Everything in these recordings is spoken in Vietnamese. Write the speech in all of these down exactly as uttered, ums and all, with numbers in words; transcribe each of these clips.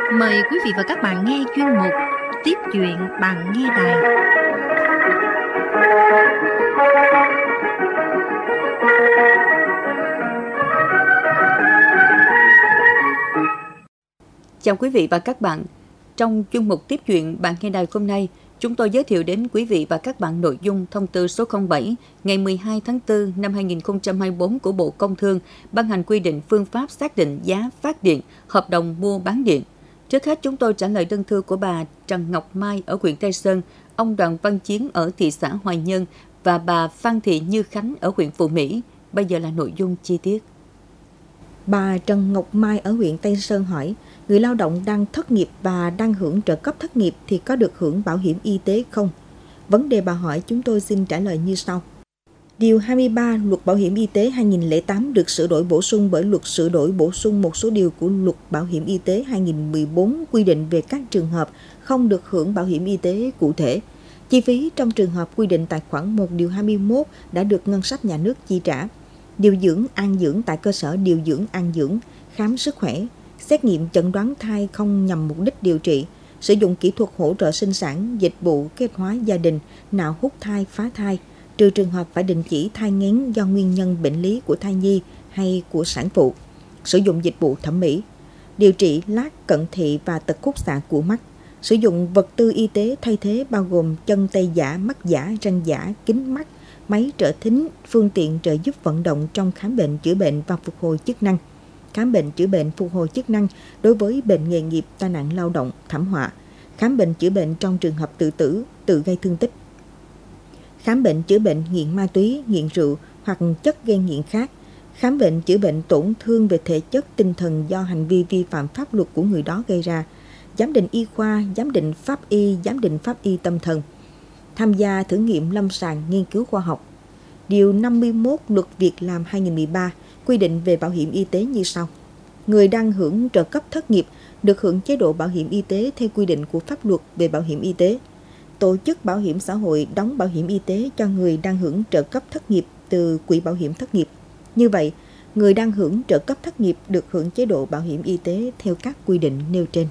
Mời quý vị và các bạn nghe chuyên mục Tiếp chuyện bạn nghe đài. Chào quý vị và các bạn. Trong chuyên mục Tiếp chuyện bạn nghe đài hôm nay, chúng tôi giới thiệu đến quý vị và các bạn nội dung thông tư số không bảy ngày mười hai tháng tư năm hai nghìn không trăm hai mươi tư của Bộ Công Thương ban hành quy định phương pháp xác định giá phát điện, hợp đồng mua bán điện. Trước hết, chúng tôi trả lời đơn thư của bà Trần Ngọc Mai ở huyện Tây Sơn, ông Đoàn Văn Chiến ở thị xã Hoài Nhơn và bà Phan Thị Như Khánh ở huyện Phú Mỹ. Bây giờ là nội dung chi tiết. Bà Trần Ngọc Mai ở huyện Tây Sơn hỏi, người lao động đang thất nghiệp và đang hưởng trợ cấp thất nghiệp thì có được hưởng bảo hiểm y tế không? Vấn đề bà hỏi chúng tôi xin trả lời như sau. Điều hai mươi ba Luật Bảo hiểm y tế hai nghìn không trăm lẻ tám được sửa đổi bổ sung bởi Luật sửa đổi bổ sung một số điều của Luật Bảo hiểm y tế hai nghìn không trăm mười bốn quy định về các trường hợp không được hưởng bảo hiểm y tế cụ thể. Chi phí trong trường hợp quy định tại khoản một điều hai mươi mốt đã được ngân sách nhà nước chi trả. Điều dưỡng an dưỡng tại cơ sở điều dưỡng an dưỡng, khám sức khỏe, xét nghiệm chẩn đoán thai không nhằm mục đích điều trị, sử dụng kỹ thuật hỗ trợ sinh sản, dịch vụ kết hóa gia đình, nạo hút thai, phá thai, trừ trường hợp phải đình chỉ thai nghén do nguyên nhân bệnh lý của thai nhi hay của sản phụ, sử dụng dịch vụ thẩm mỹ, điều trị lát cận thị và tật khúc xạ của mắt, sử dụng vật tư y tế thay thế bao gồm chân tay giả, mắt giả, răng giả, kính mắt, máy trợ thính, phương tiện trợ giúp vận động trong khám bệnh chữa bệnh và phục hồi chức năng, khám bệnh chữa bệnh phục hồi chức năng đối với bệnh nghề nghiệp, tai nạn lao động, thảm họa, khám bệnh chữa bệnh trong trường hợp tự tử, tự gây thương tích, khám bệnh chữa bệnh nghiện ma túy, nghiện rượu hoặc chất gây nghiện khác, khám bệnh chữa bệnh tổn thương về thể chất tinh thần do hành vi vi phạm pháp luật của người đó gây ra, giám định y khoa, giám định pháp y, giám định pháp y tâm thần, tham gia thử nghiệm lâm sàng nghiên cứu khoa học. Điều năm mươi mốt Luật Việc làm hai nghìn không trăm mười ba quy định về bảo hiểm y tế như sau. Người đang hưởng trợ cấp thất nghiệp được hưởng chế độ bảo hiểm y tế theo quy định của pháp luật về bảo hiểm y tế. Tổ chức bảo hiểm xã hội đóng bảo hiểm y tế cho người đang hưởng trợ cấp thất nghiệp từ quỹ bảo hiểm thất nghiệp. Như vậy, người đang hưởng trợ cấp thất nghiệp được hưởng chế độ bảo hiểm y tế theo các quy định nêu trên.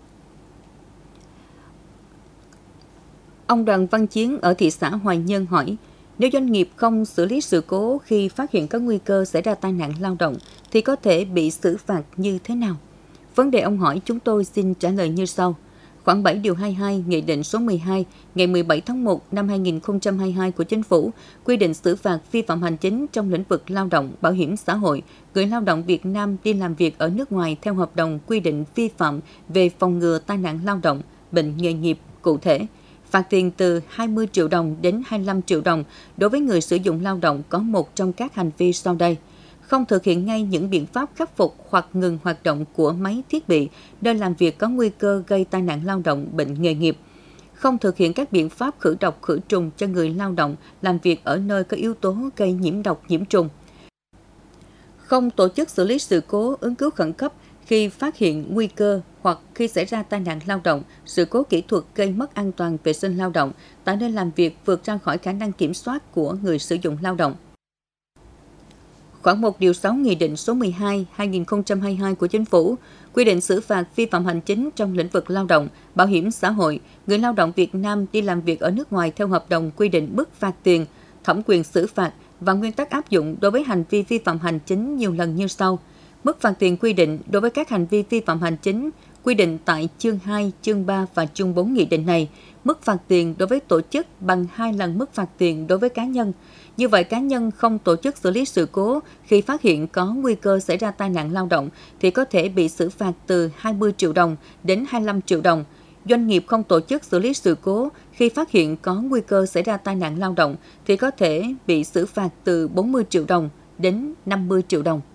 Ông Đoàn Văn Chiến ở thị xã Hoài Nhơn hỏi, nếu doanh nghiệp không xử lý sự cố khi phát hiện có nguy cơ xảy ra tai nạn lao động thì có thể bị xử phạt như thế nào? Vấn đề ông hỏi chúng tôi xin trả lời như sau. Khoảng bảy điều hai mươi hai Nghị định số mười hai ngày mười bảy tháng một năm hai nghìn không trăm hai mươi hai của Chính phủ quy định xử phạt vi phạm hành chính trong lĩnh vực lao động, bảo hiểm xã hội, người lao động Việt Nam đi làm việc ở nước ngoài theo hợp đồng quy định vi phạm về phòng ngừa tai nạn lao động, bệnh nghề nghiệp cụ thể. Phạt tiền từ hai mươi triệu đồng đến hai mươi lăm triệu đồng đối với người sử dụng lao động có một trong các hành vi sau đây. Không thực hiện ngay những biện pháp khắc phục hoặc ngừng hoạt động của máy thiết bị, nơi làm việc có nguy cơ gây tai nạn lao động, bệnh nghề nghiệp. Không thực hiện các biện pháp khử độc, khử trùng cho người lao động làm việc ở nơi có yếu tố gây nhiễm độc, nhiễm trùng. Không tổ chức xử lý sự cố ứng cứu khẩn cấp khi phát hiện nguy cơ hoặc khi xảy ra tai nạn lao động, sự cố kỹ thuật gây mất an toàn vệ sinh lao động tại nơi làm việc vượt ra khỏi khả năng kiểm soát của người sử dụng lao động. Khoảng một điều sáu Nghị định số mười hai hai nghìn không trăm hai mươi hai của Chính phủ quy định xử phạt vi phạm hành chính trong lĩnh vực lao động, bảo hiểm xã hội, người lao động Việt Nam đi làm việc ở nước ngoài theo hợp đồng quy định mức phạt tiền, thẩm quyền xử phạt và nguyên tắc áp dụng đối với hành vi vi phạm hành chính nhiều lần như sau. Mức phạt tiền quy định đối với các hành vi vi phạm hành chính quy định tại chương hai, chương ba và chương bốn nghị định này. Mức phạt tiền đối với tổ chức bằng hai lần mức phạt tiền đối với cá nhân. Như vậy, cá nhân không tổ chức xử lý sự cố khi phát hiện có nguy cơ xảy ra tai nạn lao động thì có thể bị xử phạt từ hai mươi triệu đồng đến hai mươi lăm triệu đồng. Doanh nghiệp không tổ chức xử lý sự cố khi phát hiện có nguy cơ xảy ra tai nạn lao động thì có thể bị xử phạt từ bốn mươi triệu đồng đến năm mươi triệu đồng.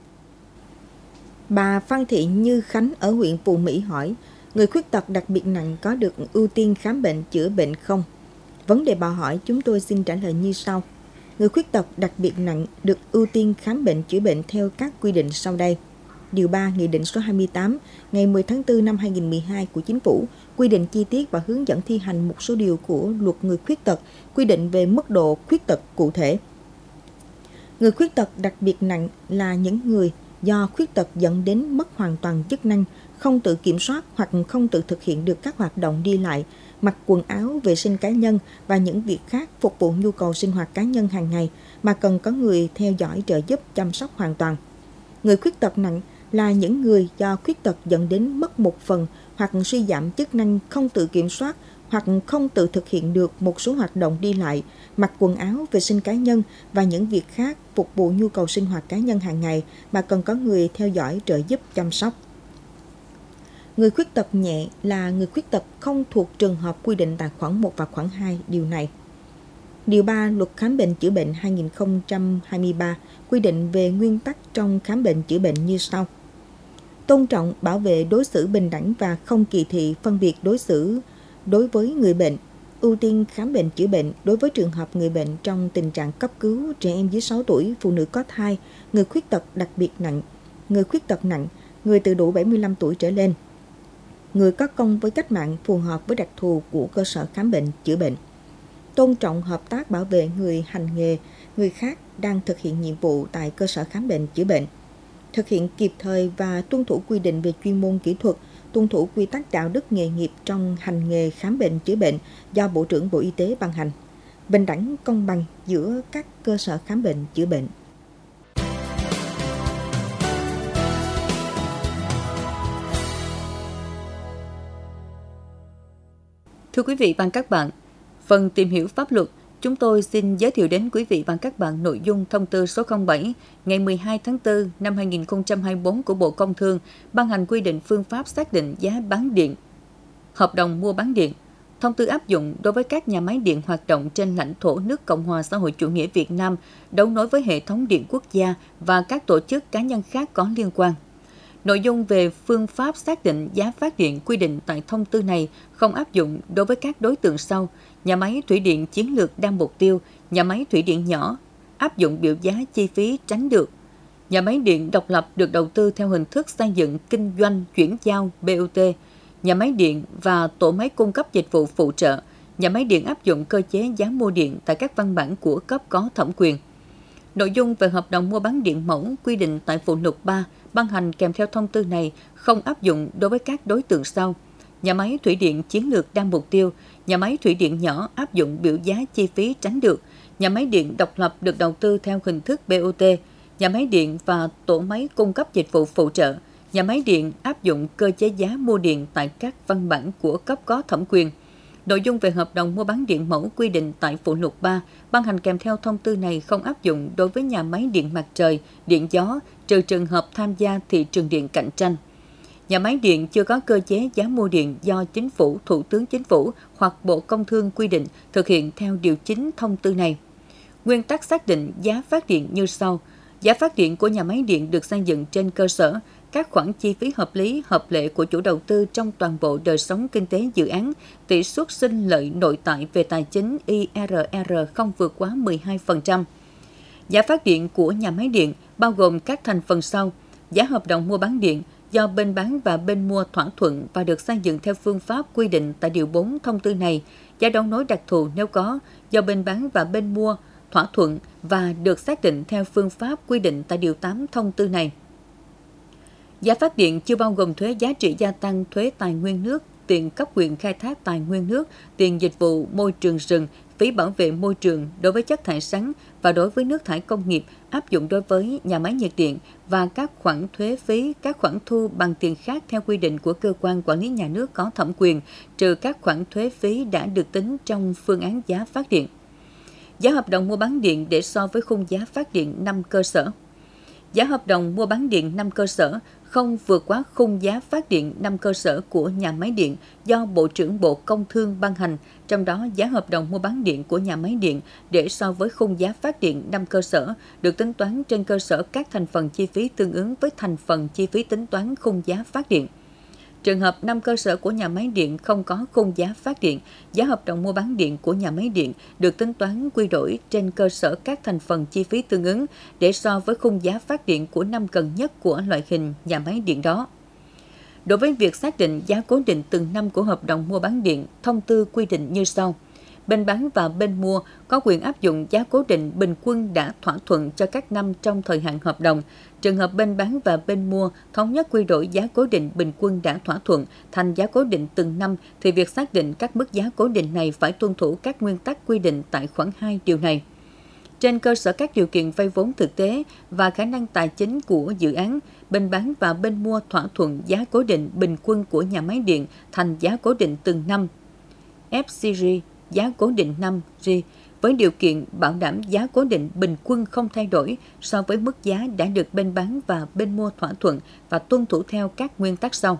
Bà Phan Thị Như Khánh ở huyện Phú Mỹ hỏi, người khuyết tật đặc biệt nặng có được ưu tiên khám bệnh chữa bệnh không? Vấn đề bà hỏi chúng tôi xin trả lời như sau. Người khuyết tật đặc biệt nặng được ưu tiên khám bệnh chữa bệnh theo các quy định sau đây. Điều ba Nghị định số hai mươi tám ngày mười tháng tư năm hai nghìn không trăm mười hai của Chính phủ quy định chi tiết và hướng dẫn thi hành một số điều của Luật Người khuyết tật quy định về mức độ khuyết tật cụ thể. Người khuyết tật đặc biệt nặng là những người do khuyết tật dẫn đến mất hoàn toàn chức năng, không tự kiểm soát hoặc không tự thực hiện được các hoạt động đi lại, mặc quần áo, vệ sinh cá nhân và những việc khác phục vụ nhu cầu sinh hoạt cá nhân hàng ngày mà cần có người theo dõi, trợ giúp, chăm sóc hoàn toàn. Người khuyết tật nặng là những người do khuyết tật dẫn đến mất một phần hoặc suy giảm chức năng, không tự kiểm soát hoặc không tự thực hiện được một số hoạt động đi lại, mặc quần áo, vệ sinh cá nhân và những việc khác phục vụ nhu cầu sinh hoạt cá nhân hàng ngày mà cần có người theo dõi, trợ giúp, chăm sóc. Người khuyết tật nhẹ là người khuyết tật không thuộc trường hợp quy định tại khoản một và khoản hai điều này. Điều ba Luật Khám bệnh chữa bệnh hai nghìn không trăm hai mươi ba quy định về nguyên tắc trong khám bệnh chữa bệnh như sau. Tôn trọng, bảo vệ, đối xử bình đẳng và không kỳ thị, phân biệt đối xử đối với người bệnh. Ưu tiên khám bệnh chữa bệnh đối với trường hợp người bệnh trong tình trạng cấp cứu, trẻ em dưới sáu tuổi, phụ nữ có thai, người khuyết tật đặc biệt nặng, người khuyết tật nặng, người từ đủ bảy mươi lăm tuổi trở lên, người có công với cách mạng phù hợp với đặc thù của cơ sở khám bệnh chữa bệnh. Tôn trọng, hợp tác, bảo vệ người hành nghề, người khác đang thực hiện nhiệm vụ tại cơ sở khám bệnh chữa bệnh. Thực hiện kịp thời và tuân thủ quy định về chuyên môn kỹ thuật, tuân thủ quy tắc đạo đức nghề nghiệp trong hành nghề khám bệnh chữa bệnh do Bộ trưởng Bộ Y tế ban hành. Bình đẳng, công bằng giữa các cơ sở khám bệnh chữa bệnh. Thưa quý vị và các bạn, phần tìm hiểu pháp luật, chúng tôi xin giới thiệu đến quý vị và các bạn nội dung thông tư số không bảy ngày mười hai tháng tư năm hai nghìn không trăm hai mươi tư của Bộ Công Thương ban hành quy định phương pháp xác định giá bán điện, hợp đồng mua bán điện. Thông tư áp dụng đối với các nhà máy điện hoạt động trên lãnh thổ nước Cộng hòa xã hội chủ nghĩa Việt Nam, đấu nối với hệ thống điện quốc gia và các tổ chức cá nhân khác có liên quan. Nội dung về phương pháp xác định giá phát điện quy định tại thông tư này không áp dụng đối với các đối tượng sau: nhà máy thủy điện chiến lược đa mục tiêu, nhà máy thủy điện nhỏ, áp dụng biểu giá chi phí tránh được, nhà máy điện độc lập được đầu tư theo hình thức xây dựng kinh doanh chuyển giao bê o tê, nhà máy điện và tổ máy cung cấp dịch vụ phụ trợ, nhà máy điện áp dụng cơ chế giá mua điện tại các văn bản của cấp có thẩm quyền. Nội dung về hợp đồng mua bán điện mẫu quy định tại phụ lục ba ban hành kèm theo thông tư này không áp dụng đối với các đối tượng sau: nhà máy thủy điện chiến lược đa mục tiêu, nhà máy thủy điện nhỏ áp dụng biểu giá chi phí tránh được, nhà máy điện độc lập được đầu tư theo hình thức bê o tê, nhà máy điện và tổ máy cung cấp dịch vụ phụ trợ, nhà máy điện áp dụng cơ chế giá mua điện tại các văn bản của cấp có thẩm quyền. Nội dung về hợp đồng mua bán điện mẫu quy định tại phụ lục ba ban hành kèm theo thông tư này không áp dụng đối với nhà máy điện mặt trời, điện gió, trừ trường hợp tham gia thị trường điện cạnh tranh. Nhà máy điện chưa có cơ chế giá mua điện do Chính phủ, Thủ tướng Chính phủ hoặc Bộ Công Thương quy định thực hiện theo điều chín thông tư này. Nguyên tắc xác định giá phát điện như sau: giá phát điện của nhà máy điện được xây dựng trên cơ sở các khoản chi phí hợp lý, hợp lệ của chủ đầu tư trong toàn bộ đời sống kinh tế dự án, tỷ suất sinh lợi nội tại về tài chính i rờ rờ không vượt quá mười hai phần trăm. Giá phát điện của nhà máy điện bao gồm các thành phần sau: giá hợp đồng mua bán điện do bên bán và bên mua thỏa thuận và được xây dựng theo phương pháp quy định tại điều bốn thông tư này, giá đấu nối đặc thù nếu có do bên bán và bên mua thỏa thuận và được xác định theo phương pháp quy định tại điều tám thông tư này. Giá phát điện chưa bao gồm thuế giá trị gia tăng, thuế tài nguyên nước, tiền cấp quyền khai thác tài nguyên nước, tiền dịch vụ môi trường rừng, phí bảo vệ môi trường đối với chất thải rắn và đối với nước thải công nghiệp áp dụng đối với nhà máy nhiệt điện và các khoản thuế phí, các khoản thu bằng tiền khác theo quy định của cơ quan quản lý nhà nước có thẩm quyền, trừ các khoản thuế phí đã được tính trong phương án giá phát điện. Giá hợp đồng mua bán điện để so với khung giá phát điện năm cơ sở. Giá hợp đồng mua bán điện năm cơ sở không vượt quá khung giá phát điện năm cơ sở của nhà máy điện do Bộ trưởng Bộ Công Thương ban hành, trong đó giá hợp đồng mua bán điện của nhà máy điện để so với khung giá phát điện năm cơ sở được tính toán trên cơ sở các thành phần chi phí tương ứng với thành phần chi phí tính toán khung giá phát điện. Trường hợp năm cơ sở của nhà máy điện không có khung giá phát điện, giá hợp đồng mua bán điện của nhà máy điện được tính toán quy đổi trên cơ sở các thành phần chi phí tương ứng để so với khung giá phát điện của năm gần nhất của loại hình nhà máy điện đó. Đối với việc xác định giá cố định từng năm của hợp đồng mua bán điện, thông tư quy định như sau: bên bán và bên mua có quyền áp dụng giá cố định bình quân đã thỏa thuận cho các năm trong thời hạn hợp đồng. Trường hợp bên bán và bên mua thống nhất quy đổi giá cố định bình quân đã thỏa thuận thành giá cố định từng năm, thì việc xác định các mức giá cố định này phải tuân thủ các nguyên tắc quy định tại khoản hai điều này. Trên cơ sở các điều kiện vay vốn thực tế và khả năng tài chính của dự án, bên bán và bên mua thỏa thuận giá cố định bình quân của nhà máy điện thành giá cố định từng năm, ép xê giê, giá cố định năm G, với điều kiện bảo đảm giá cố định bình quân không thay đổi so với mức giá đã được bên bán và bên mua thỏa thuận và tuân thủ theo các nguyên tắc sau.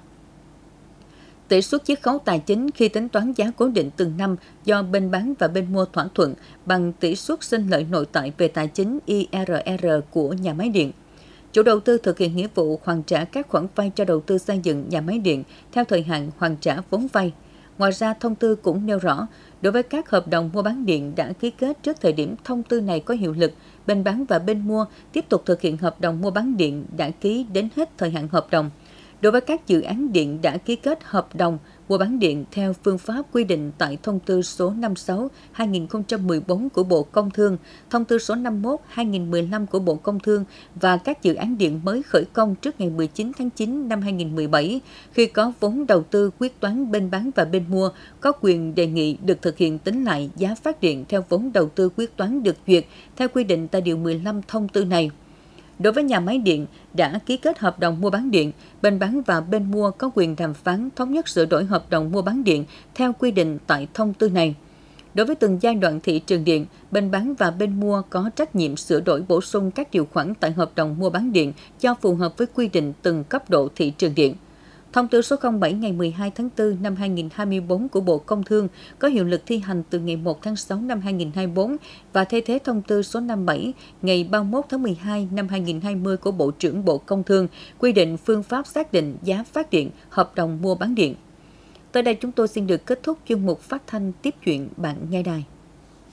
Tỷ suất chiết khấu tài chính khi tính toán giá cố định từng năm do bên bán và bên mua thỏa thuận bằng tỷ suất sinh lợi nội tại về tài chính I R R của nhà máy điện. Chủ đầu tư thực hiện nghĩa vụ hoàn trả các khoản vay cho đầu tư xây dựng nhà máy điện theo thời hạn hoàn trả vốn vay. Ngoài ra, thông tư cũng nêu rõ, đối với các hợp đồng mua bán điện đã ký kết trước thời điểm thông tư này có hiệu lực, bên bán và bên mua tiếp tục thực hiện hợp đồng mua bán điện đã ký đến hết thời hạn hợp đồng. Đối với các dự án điện đã ký kết hợp đồng mua bán điện theo phương pháp quy định tại thông tư số năm mươi sáu trên hai nghìn không trăm mười bốn của Bộ Công Thương, thông tư số năm mươi mốt trên hai nghìn không trăm mười lăm của Bộ Công Thương và các dự án điện mới khởi công trước ngày mười chín tháng chín năm hai nghìn không trăm mười bảy, khi có vốn đầu tư quyết toán bên bán và bên mua, có quyền đề nghị được thực hiện tính lại giá phát điện theo vốn đầu tư quyết toán được duyệt theo quy định tại điều mười lăm thông tư này. Đối với nhà máy điện đã ký kết hợp đồng mua bán điện, bên bán và bên mua có quyền đàm phán thống nhất sửa đổi hợp đồng mua bán điện theo quy định tại thông tư này. Đối với từng giai đoạn thị trường điện, bên bán và bên mua có trách nhiệm sửa đổi bổ sung các điều khoản tại hợp đồng mua bán điện cho phù hợp với quy định từng cấp độ thị trường điện. Thông tư số không bảy ngày mười hai tháng tư năm hai nghìn không trăm hai mươi bốn của Bộ Công Thương có hiệu lực thi hành từ ngày một tháng sáu năm hai nghìn không trăm hai mươi bốn và thay thế thông tư số năm mươi bảy ngày ba mươi mốt tháng mười hai năm hai nghìn không trăm hai mươi của Bộ trưởng Bộ Công Thương quy định phương pháp xác định giá phát điện, hợp đồng mua bán điện. Tới đây chúng tôi xin được kết thúc chuyên mục phát thanh tiếp chuyện bạn nghe đài.